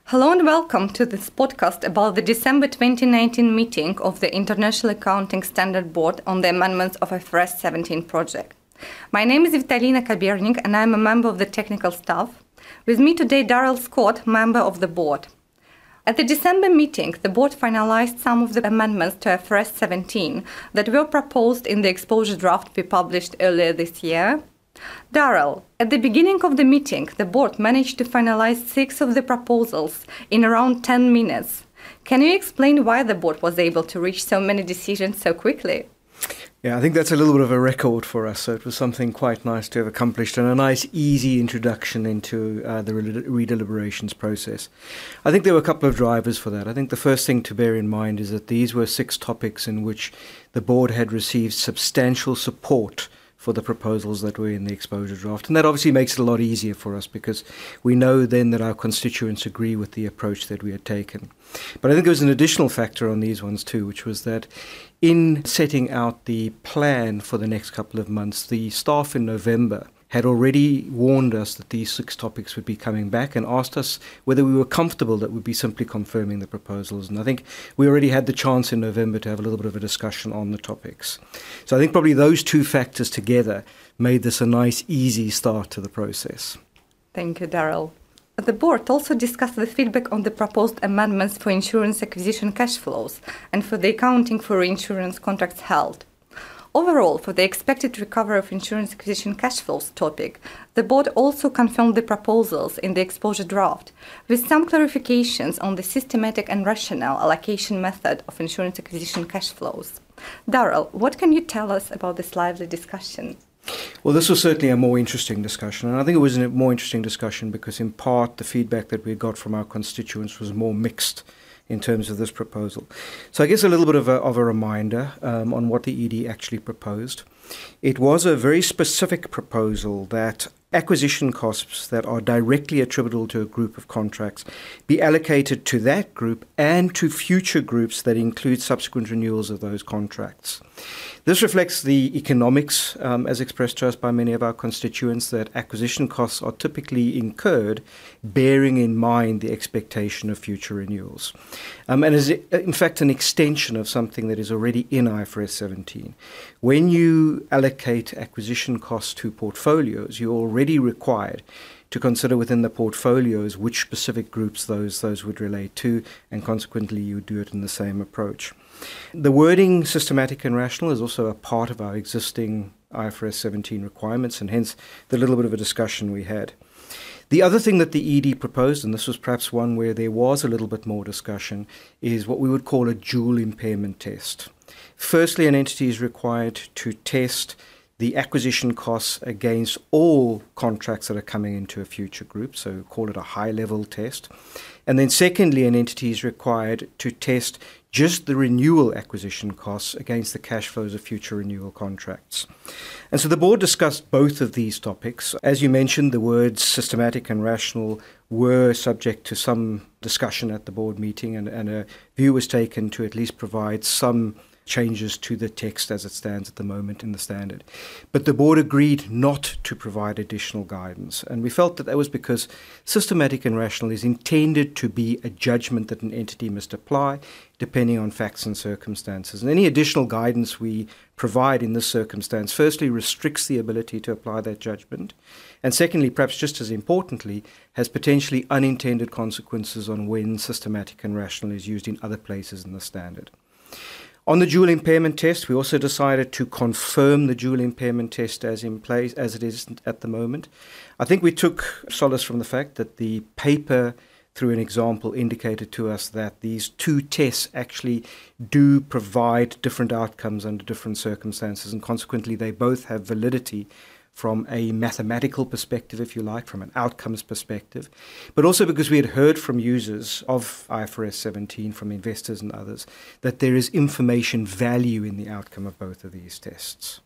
Hello and welcome to this podcast about the December 2019 meeting of the International Accounting Standard Board on the amendments of IFRS 17 project. My name is Vitalina Kabernik and I am a member of the technical staff. With me today, Darrell Scott, member of the board. At the December meeting, the board finalized some of the amendments to IFRS 17 that were proposed in the exposure draft we published earlier this year. Darrell, at the beginning of the meeting, the board managed to finalize 6 of the proposals in around 10 minutes. Can you explain why the board was able to reach so many decisions so quickly? Yeah, I think that's a little bit of a record for us. So it was something quite nice to have accomplished and a nice, easy introduction into the redeliberations process. I think there were a couple of drivers for that. I think the first thing to bear in mind is that these were 6 topics in which the board had received substantial support for the proposals that were in the exposure draft. And that obviously makes it a lot easier for us because we know then that our constituents agree with the approach that we had taken. But I think there was an additional factor on these ones too, which was that in setting out the plan for the next couple of months, the staff in November had already warned us that these 6 topics would be coming back and asked us whether we were comfortable that we'd be simply confirming the proposals. And I think we already had the chance in November to have a little bit of a discussion on the topics. So I think probably those 2 factors together made this a nice, easy start to the process. Thank you, Darrell. The board also discussed the feedback on the proposed amendments for insurance acquisition cash flows and for the accounting for reinsurance contracts held. Overall, for the expected recovery of insurance acquisition cash flows topic, the board also confirmed the proposals in the exposure draft, with some clarifications on the systematic and rational allocation method of insurance acquisition cash flows. Darrell, what can you tell us about this lively discussion? Well, this was certainly a more interesting discussion, and I think it was a more interesting discussion because in part the feedback that we got from our constituents was more mixed in terms of this proposal. So I guess a little bit of a reminder on what the ED actually proposed. It was a very specific proposal that acquisition costs that are directly attributable to a group of contracts be allocated to that group and to future groups that include subsequent renewals of those contracts. This reflects the economics, as expressed to us by many of our constituents, that acquisition costs are typically incurred bearing in mind the expectation of future renewals. And is in fact an extension of something that is already in IFRS 17. When you allocate acquisition costs to portfolios, you're already required to consider within the portfolios which specific groups those would relate to, and consequently you do it in the same approach. The wording systematic and rational is also a part of our existing IFRS 17 requirements, and hence the little bit of a discussion we had. The other thing that the ED proposed, and this was perhaps one where there was a little bit more discussion, is what we would call a dual impairment test. Firstly, an entity is required to test the acquisition costs against all contracts that are coming into a future group, so call it a high-level test. And then secondly, an entity is required to test just the renewal acquisition costs against the cash flows of future renewal contracts. And so the board discussed both of these topics. As you mentioned, the words systematic and rational were subject to some discussion at the board meeting, and a view was taken to at least provide some changes to the text as it stands at the moment in the standard. But the board agreed not to provide additional guidance, and we felt that that was because systematic and rational is intended to be a judgment that an entity must apply depending on facts and circumstances. And any additional guidance we provide in this circumstance firstly restricts the ability to apply that judgment, and secondly, perhaps just as importantly, has potentially unintended consequences on when systematic and rational is used in other places in the standard. On the dual impairment test, we also decided to confirm the dual impairment test as in place as it is at the moment. I think we took solace from the fact that the paper, through an example, indicated to us that these 2 tests actually do provide different outcomes under different circumstances, and consequently they both have validity from a mathematical perspective, if you like, from an outcomes perspective, but also because we had heard from users of IFRS 17, from investors and others, that there is information value in the outcome of both of these tests.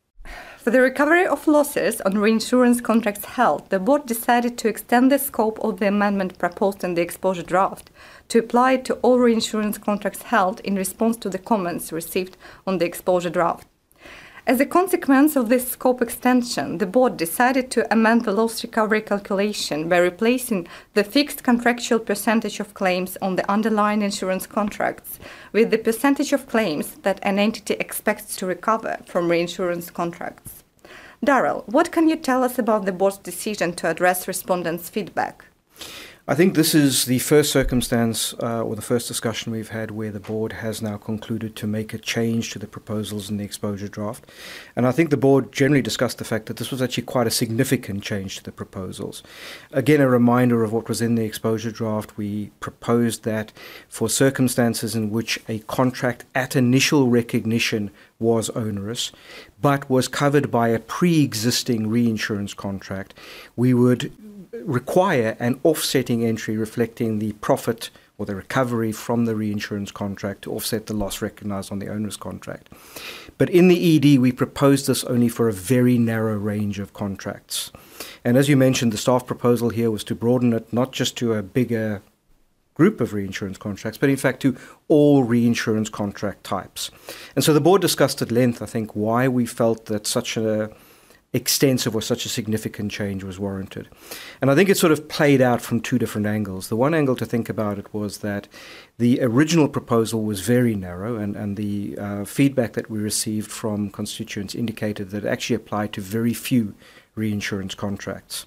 For the recovery of losses on reinsurance contracts held, the board decided to extend the scope of the amendment proposed in the exposure draft to apply it to all reinsurance contracts held in response to the comments received on the exposure draft. As a consequence of this scope extension, the board decided to amend the loss recovery calculation by replacing the fixed contractual percentage of claims on the underlying insurance contracts with the percentage of claims that an entity expects to recover from reinsurance contracts. Daryl, what can you tell us about the board's decision to address respondents' feedback? I think this is the first circumstance or the first discussion we've had where the board has now concluded to make a change to the proposals in the exposure draft. And I think the board generally discussed the fact that this was actually quite a significant change to the proposals. Again, a reminder of what was in the exposure draft. We proposed that for circumstances in which a contract at initial recognition was onerous, but was covered by a pre-existing reinsurance contract, we would require an offsetting entry reflecting the profit or the recovery from the reinsurance contract to offset the loss recognized on the onerous contract. But in the ED, we proposed this only for a very narrow range of contracts. And as you mentioned, the staff proposal here was to broaden it not just to a bigger group of reinsurance contracts, but in fact to all reinsurance contract types. And so the board discussed at length, I think, why we felt that such a extensive or such a significant change was warranted. And I think it sort of played out from two different angles. The one angle to think about it was that the original proposal was very narrow, and the feedback that we received from constituents indicated that it actually applied to very few reinsurance contracts.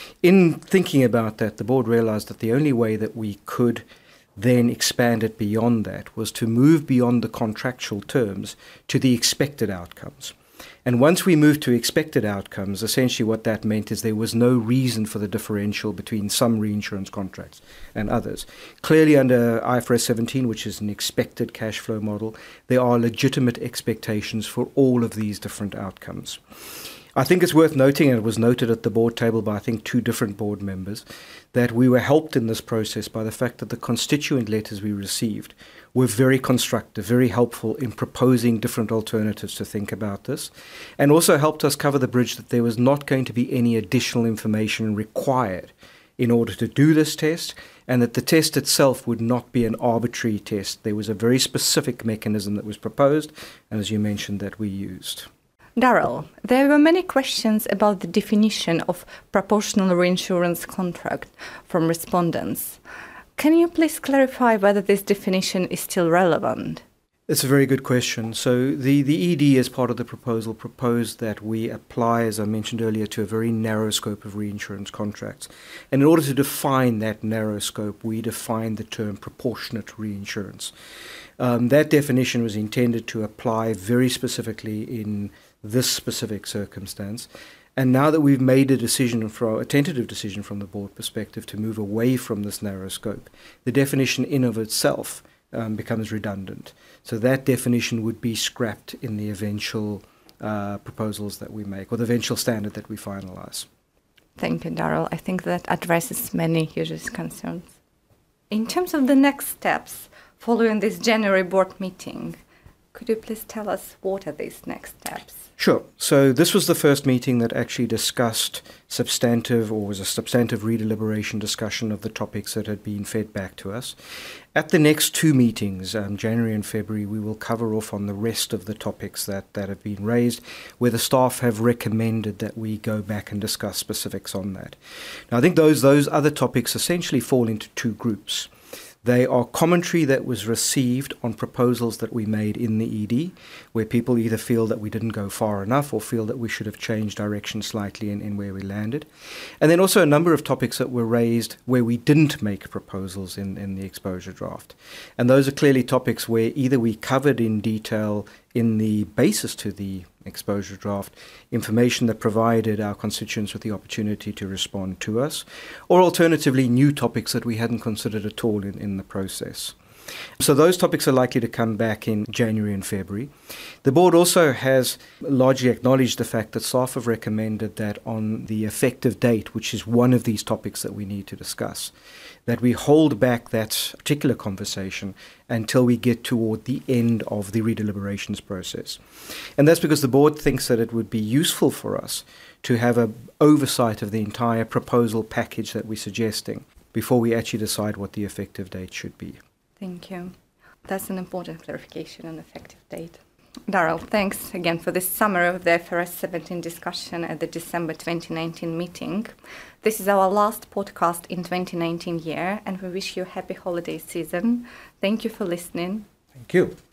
In thinking about that, the board realized that the only way that we could then expand it beyond that was to move beyond the contractual terms to the expected outcomes. And once we moved to expected outcomes, essentially what that meant is there was no reason for the differential between some reinsurance contracts and others. Clearly under IFRS 17, which is an expected cash flow model, there are legitimate expectations for all of these different outcomes. I think it's worth noting, and it was noted at the board table by I think two different board members, that we were helped in this process by the fact that the constituent letters we received were very constructive, very helpful in proposing different alternatives to think about this, and also helped us cover the bridge that there was not going to be any additional information required in order to do this test, and that the test itself would not be an arbitrary test. There was a very specific mechanism that was proposed, and as you mentioned, that we used. Daryl, there were many questions about the definition of proportional reinsurance contract from respondents. Can you please clarify whether this definition is still relevant? It's a very good question. So the ED, as part of the proposal, proposed that we apply, as I mentioned earlier, to a very narrow scope of reinsurance contracts. And in order to define that narrow scope, we defined the term proportionate reinsurance. That definition was intended to apply very specifically in this specific circumstance. And now that we've made a tentative decision from the board perspective to move away from this narrow scope, the definition in of itself becomes redundant. So that definition would be scrapped in the eventual proposals that we make, or the eventual standard that we finalize. Thank you, Daryl. I think that addresses many users' concerns. In terms of the next steps following this January board meeting, could you please tell us what are these next steps? Sure. So this was the first meeting that actually discussed was a substantive redeliberation discussion of the topics that had been fed back to us. At the next two meetings, January and February, we will cover off on the rest of the topics that have been raised, where the staff have recommended that we go back and discuss specifics on that. Now, I think those other topics essentially fall into two groups. They are commentary that was received on proposals that we made in the ED, where people either feel that we didn't go far enough or feel that we should have changed direction slightly in where we landed. And then also a number of topics that were raised where we didn't make proposals in the exposure draft. And those are clearly topics where either we covered in detail in the basis to the exposure draft information that provided our constituents with the opportunity to respond to us, or alternatively new topics that we hadn't considered at all in the process. So those topics are likely to come back in January and February. The board also has largely acknowledged the fact that staff have recommended that on the effective date, which is one of these topics that we need to discuss, that we hold back that particular conversation until we get toward the end of the redeliberations process. And that's because the board thinks that it would be useful for us to have an oversight of the entire proposal package that we're suggesting before we actually decide what the effective date should be. Thank you. That's an important clarification on effective date. Daryl, thanks again for this summary of the IFRS 17 discussion at the December 2019 meeting. This is our last podcast in 2019 year, and we wish you a happy holiday season. Thank you for listening. Thank you.